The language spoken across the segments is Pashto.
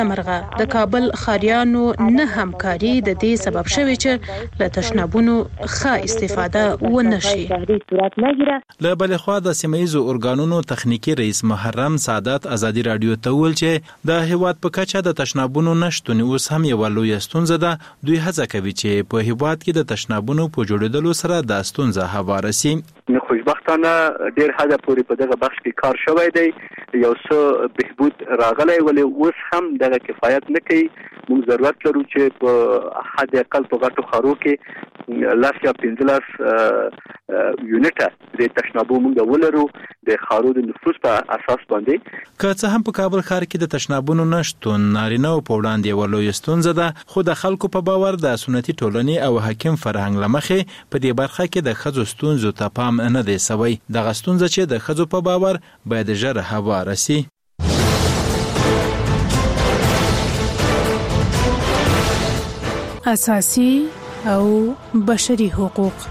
مرغه د کابل خاریانو نه همکاري د دې سبب شوی چې له تشنابونو ښه استفاده ونشي. له بل خوا د سیمه‌ییزو ارګانونو تخنیکی رئیس محرم سعادت ازادي رادیو ته ویل چې د هیواد په کچه د تشنابونو نشتون اوس هم یو لوی ستونزه ده. دوی هڅه کوي چې په هیواد کې د تشنابونو په جوړېدلو سره د ستونزه هواره شي. خوشبختانه ډیر حدا پورې په دغه بخش کې کار شوی دی، یو څه بهبود راغلی، ولې اوس هم دغه کفایت نه کوي. موږ ضرورت لرو چې په حد اقل په غټو ښارو کې 10 یا 15 یونټه د تشنابو موږ ولرو د ښارو د نفوس په اساس باندې. که څه هم په کابل ښار کې د تشنابونو نشتون نارینه او په وړاندې یوه لویه ستونزه ده، خو د خلکو په باور د سنتي ټولنې او حاکم فرهنګ له مخې په دې برخه کې د ښځو ستونزو ته پام نه دی سوی. دغه ستونزه چې د ښځو په باور باید ژر هواره شي. اساسي او بشري حقوق.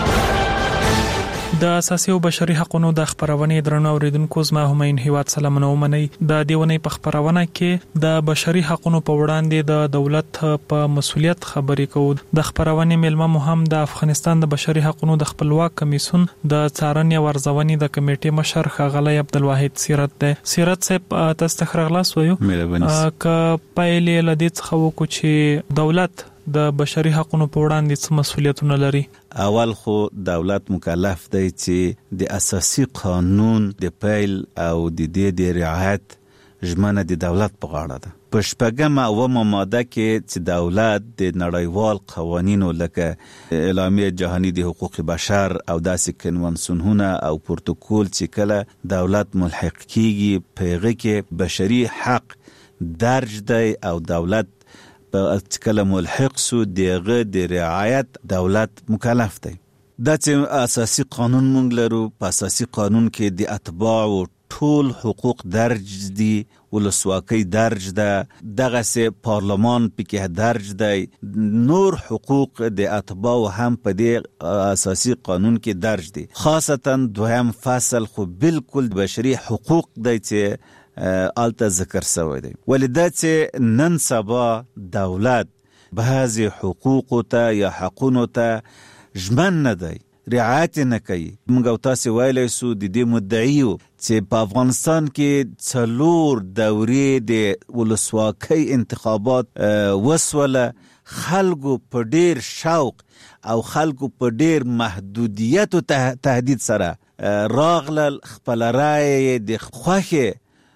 د اساسي او بشري حقوقو د خبرونې درنو اوریدونکو زما همین هیواد سلامونه ومني. د دیونې په خبرونه کې د بشري حقوقو په وړاندې د دولت په مسولیت خبرې کوو. د خبرونې ملما مهم د افغانستان د بشري حقوقو د خپلواک کمیسیون د څارنې او ارزونې د کمیټې مشر ښاغلی عبدالواحد سیرت دی. سیرت صاحب تاسو ته خلاص وایو ک پایلې لدې څخه وکړو چې دولت د بشري حقوقو په وړاندې څه مسولیتونه لري. اول خو دولت مکلف دی چې د اساسي قانون د پیل او د دې د رعایت ژمنه د دولت په غاړه ده. په 8مه ماده کې چې دولت د نړیوال قوانینو لکه اعلامیه جهانی د حقوق بشر او داسې کنوانسیونونه او پروتوکول چې کله دولت ملحق کیږي په هغه کې بشري حق درج دی او دولت په کله ملحق سو دغه د رعایت دولت مکلف دی. دا چې اساسي قانون مونږ لرو، په اساسي قانون کې د اتباع ټول حقوق درج دي، ولسواکۍ درج ده، دغه سه پارلمان پکې درج دی، نور حقوق د اتباع هم په دې اساسي قانون کې درج دي. خاصتا دویم فصل خو بالکل بشري حقوق دی چې آلته ذکر سوی دی. ولدا چې نن سبا دولت بعضی حقوق ته یا حقونو ته ژمن نه دی، رعایت نه کوي. موږ تاسو ویلای سو د دې مدعیو چې په افغانستان کې 4 دورې د ولسواکۍ انتخابات وسوله، خلکو په ډیر شوق او خلکو په ډیر محدودیت او تهدید سره راغلل خپل رای د خوخه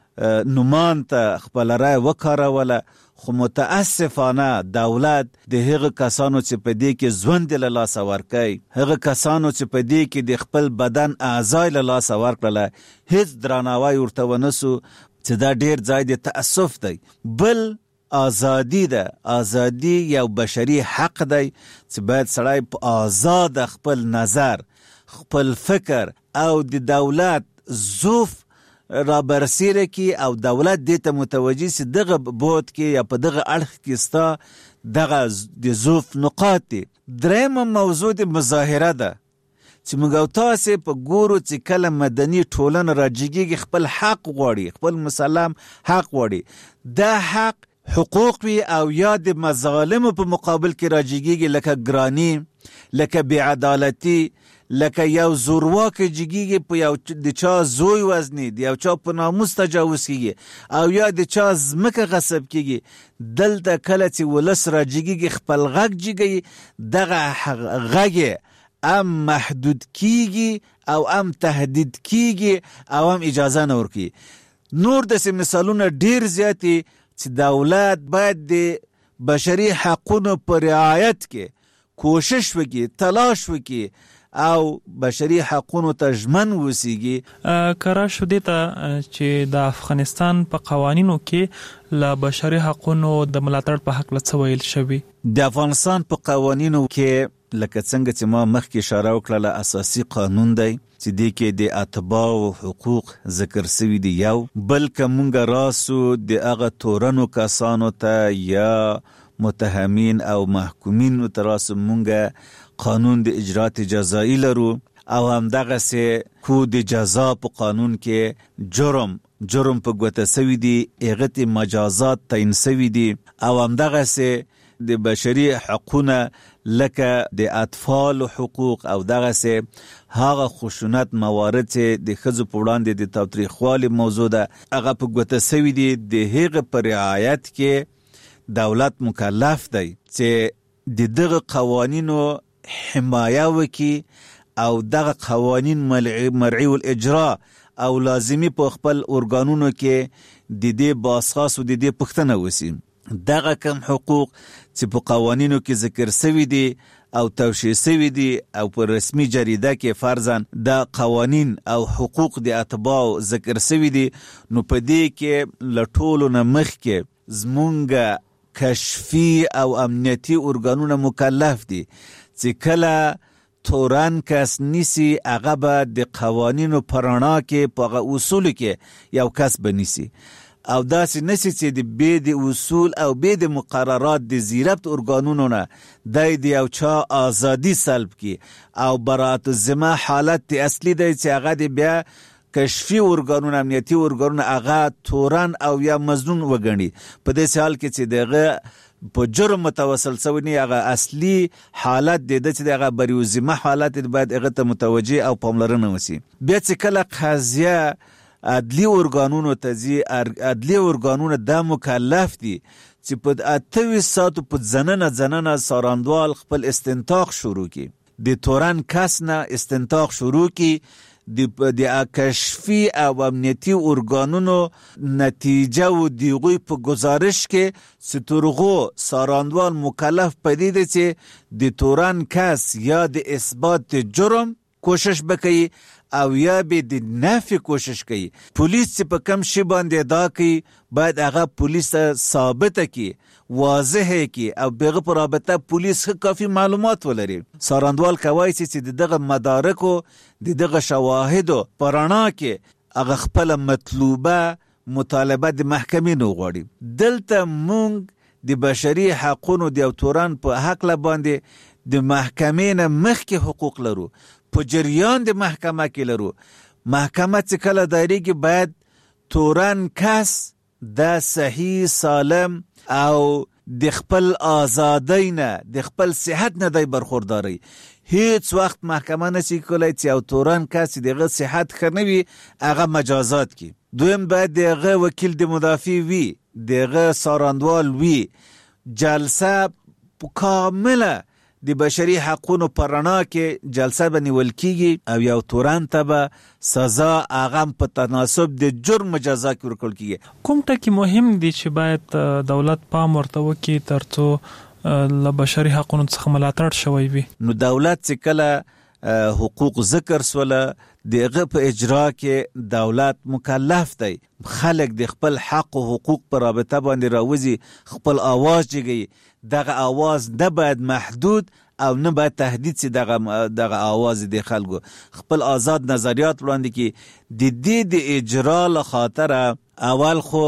نومان ته خپل رای وکاروله. خو متاسفانه دولت د هغه کسانو چې په دې کې ژوند له لاس ورکړي، هغه کسانو چې په دې کې د خپل بدن اعضای له لاس ورکړل، هیڅ درناوی ورته ونسو، چې دا ډیر ځای د تاسف دی. بل ازادي ده، ازادي یو بشري حق دی چې باید سړی په آزاد خپل نظر، خپل فکر او د دولت ظروف را برسیره کی او دولت دیتا متوجه سی دغه بود کی یا په دغه اړخ کې ستا دغه د ظروف نقاط دی. دریم موضوع د مظاهره ده چې موږ تاسو په ګورو چې کله مدني ټولنه راجګي خپل حق غواړي، خپل مسلم حق غواړي، دا حق حقوق وی او یا د مظالم په مقابل کې راجګي، لکه ګرانی، لکه بی‌عدالتی، لکه یو زورواک جګیږي په یو د چا زوی وزنی، د یو چا په ناموس تجاوز کیږي او یا د چا ځمکه غصب کیږي. دلته کله چې ولس را جګیږي خپل غږ جګي، دغه غږ ام محدود کیږي او ام تهدید کیږي او ام اجازه نه ورکي. نور داسې مثالونه ډیر زیاتی چې دولت باید د بشري حقوقو پر رعایت کې کوشش وکړي، تلاش وکړي او بشري حقوقو ته ژمن وسیږي. کرا شو دیتا چې د افغانستان په قوانینو کې لا بشري حقوقو د ملاتړ په حق له ویل شوی. د افغانستان په قوانینو کې لکه څنګه چې ما مخکې اشاره وکړه، اساسي قانون دی چې د کې د اتباع او حقوق ذکر شوی دی. یو بلکې مونږ راسو د هغه تورنو کسانو ته یا متهمین او محکومین تراسو مونږ قانون د اجرات جزایی لرو او هم دغه سه کود جزا په قانون کې جرم جرم په ګوته سوي دي، هغه ته مجازات تعیین سوي دي او همدغسې د بشري حقونه لکه د اطفال حقوق او دغسې هغه خشونت موارد چې د ښځو په وړاندې د تاوتریخوالي موضوع ده هغه په ګوته سوي دي. د هغه په رعایت کې دولت مکلف دی چې د دغه قوانینو حمایه وکړي او دغه قوانین مرعي الاجرا او لازمی په خپل ارګانونو کې د دې باسخاص او د دې پوښتنه وشي. دغه کم حقوق چې په قوانینو کې ذکر شوي دي او توشیح شوي دي او په رسمي جریده کې فرضاً د قوانین او حقوق د اتباع ذکر شوي دي، نو په دې کې له ټولو نه مخکې زمونږ کشفي او امنیتي ارګانونه مکلف دي چې کله تورن کس نیسی هغه به د قوانینو په رڼا کې په هغه اصولو کې یو کس بنیسي او داسې نشي چې د بې د اصول او بې د مقررات د زیربط ارګانونو نه د یو چا ازادي سلب کی او برات الذمه حالت اصلي دی چې هغه د بیا کشفي ارګانونه امنیتي ارګانونه هغه تورن او یا مظنون وګڼي. په دې حال کې چې دغه په جرم متوسل شوی نه هغه اصلي حالت د چې دغه بریوزمه حالت باید هغه ته متوجه او پاملرنه وسی. بیا چې کله قضیه عدلی ارګانونو ته ځي، عدلی ارګانونه دا مکلف دي چې په 28 ساعتو په ځننه ساراندوال خپل استنتاق شروع کی، د تورن کس نه استنتاق شروع کی، د کشفي او امنیتي ارګانونو نتیجه و دیغوی په گزارش کې سترغو ساراندوال مکلف پدې دي چې د تورن کس یا د اثبات جرم کوشش بکئی او یا به د نفی کوشش کوي. پولیس چې په کم شی باندې ادا کوي باید هغه پولیس ثابته کی، واضح کی او بغه پر رابطه پولیس کافی معلومات ولري. ساراندوال کوي چې دغه مدارکو دغه شواهدو پرانا کې هغه خپل مطلوبه مطالبه د محکمې نو غواړي. دلته مونږ د بشري حقونو د تورن په حق باندې د محکمې نه مخکې حقوق لرو، په جریان د محکمه کې لرو. محکمه چې کله دایریږي باید تورن کس د صحیح سالم او د خپل آزادۍ نه د خپل صحت نه دی برخورداری. هیڅ وخت محکمه نشي کولای چې او تورن کس دغه صحت خنوي هغه مجازات کی. دویم باید دغه وکیل د مدافع وی، دغه ساراندوال وی. جلسه کامله د بشري حقونو پر رڼا کې جلسه بنیول کیږي او یو تورن ته به سزا هغه په تناسب د جرم جزا کې ورکول کیږي. کوم ټکی مهم دي چې باید دولت پام ورته وکړي ترڅو له بشري حقونو څخه ملاتړ شوی وي؟ نو دولت چې کله حقوق ذکر سوله دغه په اجرا کې دولت مکلف دی خلک د خپل حق او حقوق پر رابطه باندې راوځي، خپل आवाज جګي. دغه आवाज نه باید محدود او نه باید تهدید سي. دغه आवाज د خلکو خپل آزاد نظریات وړاندې کی. د دې د اجرا له خاطر اول خو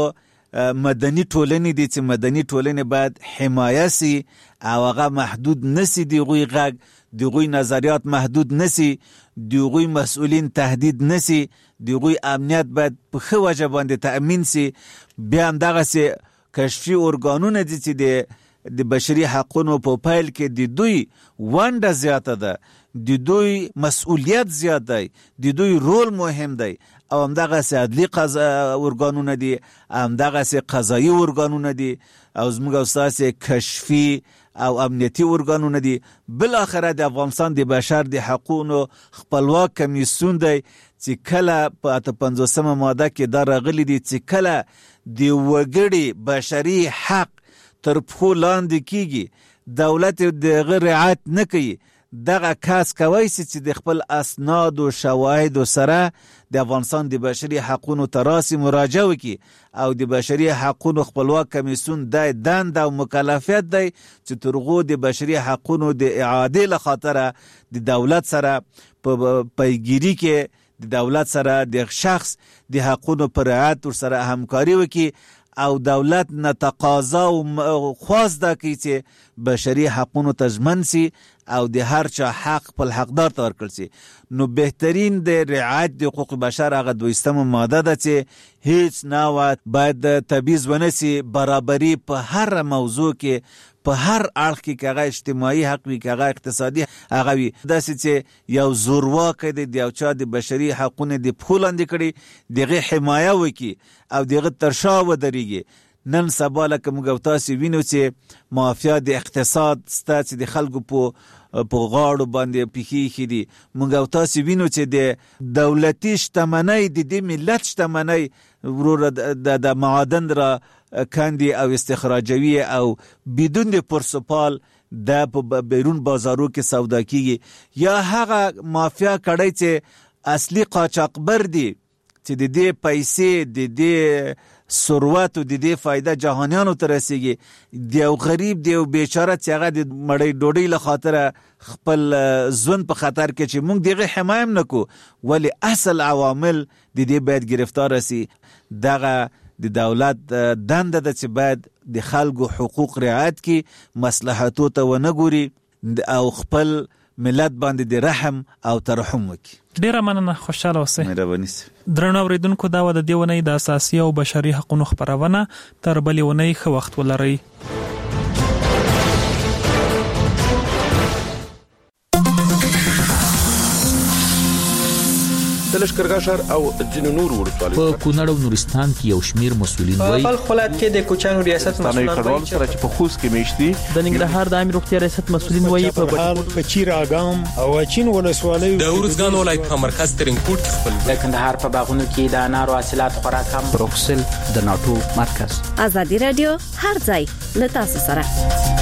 مدني ټولنې دي چې مدني ټولنې باید حمایه سي او هغه محدود نسی، دغوی غږ دغوی نظریات محدود نسی، دغوی مسئولین تهدید نسی، دغوی امنیت باید په ښه وجه باندې تأمین سي. بیا هم دغسې کشفي ارګانونه دي چې د بشري حقونو په پیل کې د دوی ونډه زیاته ده، د دوی مسئولیت زیات دی، د دوی رول مهم دی او همدغسې عدلي ارګانونه دي، همدغسې قضایي ارګانونه دي او زموږ او ستاسې کشفي او امنیتي ارګانونه دي. بالاخره د افغانستان د بشر د حقونو خپلواک کمیسیون دی چې کله په 58 ماده کې دا راغلي دي چې کله د وګړي بشري حق تر پخو لاندې کیږي، دولت دغه رعایت نه کوي، دغه کس کوي چې د خپل اسناد او شواهد سره د افغانستان د بشري حقونو تراسي مراجعه وکي او د بشري حقونو خپلواک کمیسیون د دند او مکلفیت دی چې ترغو د بشري حقونو د اعاده له خاطر د دولت سره په پیګيري کې د دولت سره د شخص د حقونو پر رعایت سره همکاري وکي او دولت نه تقاضا او خواست ده کی چې بشري حقونو تضمن سي او د هر چا حق په حقدار ته ورکړل شي. نو بهترین د رعایت د حقوق بشر هغه 22 ماده ده چې هیڅ نوع باید تبعیض ونشي، برابري په هر موضوع کې، په هر اړخ کې، که هغه اجتماعي حق وي، که هغه اقتصادي هغه وي، داسې چې یو زورواکی دی د یو چا د بشري حقونه د پښو لاندې کړي، دغه حمایه وکړي او دغه تر شا ودرېږي. نن سبا لکه موږ او تاسې وینو چې مافیا د اقتصاد ستا چې د خلکو په غاړو باندې پیښې دي. موږ او تاسې وینو چې د دولتي شتمنۍ د دې ملت شتمنۍ وروره د معادن را کاندي او استخراجوي او بدون د پرسپال د په بیرون بازارو کې سودا کیږي. یا هغه مافیا کړی چې اصلي قاچاقبر دي چې د دې پیسې، د دې ثروت او د دې فایده جهانیانو ته رسیږي. د یو غریب، د یو بیچاره چې هغه د مړۍ ډوډۍ له خاطره خپل ژوند په خطر کې چې موږ دغه حمایه هم نکو، ولی اصل عوامل د دې باید گرفتار شي. دغه د دولت دنده ده چې باید د خلکو حقوق رعایت کی، مصلحتو ته ونه ګوري او خپل ملت باندې د رحم او ترحم وکړي. ډیره مننه، خوشاله اوسئ. مهرباني سي. درنو اوریدونکو، دا و د دې ونې د اساسي او بشري حقوقو خبرونه. تر بلې ونې ښه وخت ولرئ. د لشکرګاه او ځینو نور ولسوالیو په کونړ او نورستان کې یو شمیر مسولین وایي په خپل کې د کوچانو ریاست مسولین وایي چې په خوست کې میشتي. د ننګرهار د عامه روغتیا ریاست مسولین وایي په چیر اګام او چین ولسوالیو د ورزګان ولایت په مرکز ترنګوټ خپل د کندهار په باغونو کې د انارو حاصلات خورا کم. بروکسل د ناتو مرکز. ازادي رادیو هر ځای له تاسو سره.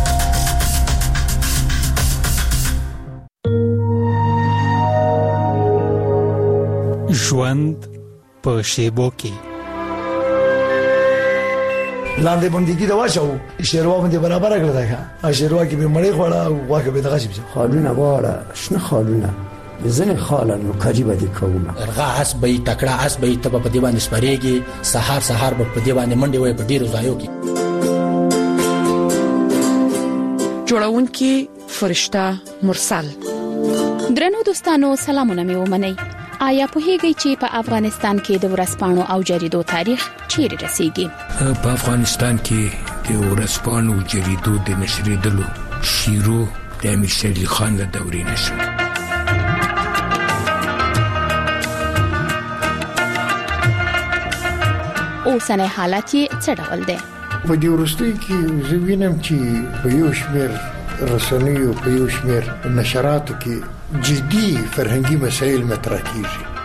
ژوند په شیبو کې لاندې باندې کې دا واچو شیروا باندې برابر کړل دا شیروا کې به مړی خوړه او واکه به دغه شي خالونه واړه شنه خالونه ځنه خالونه کاجی باندې کومه ارغه اس به تکړه اس به ته په دی باندې سپریږي، سحر په دی باندې منډي وای په ډیرو ځایو کې. جوړونکي فرشته مرسل. درنو دوستانو، سلامونه مې ومنئ. آیا پوهیږئ چې په افغانستان کې د ورځپاڼو او جریدو تاریخ چیرې رسیږي؟ په افغانستان کې د ورځپاڼو او جریدو د نشریدلو شروع د امیر شیر علي خان له دورې نشو. اوسنی حالت یې څه ډول دی؟ په دې وروستي کې زه وینم چې په یو شمېر رسنیو، په یو شمېر نشراتو کې جدي فرهنګي مسایل مطرح کیږي.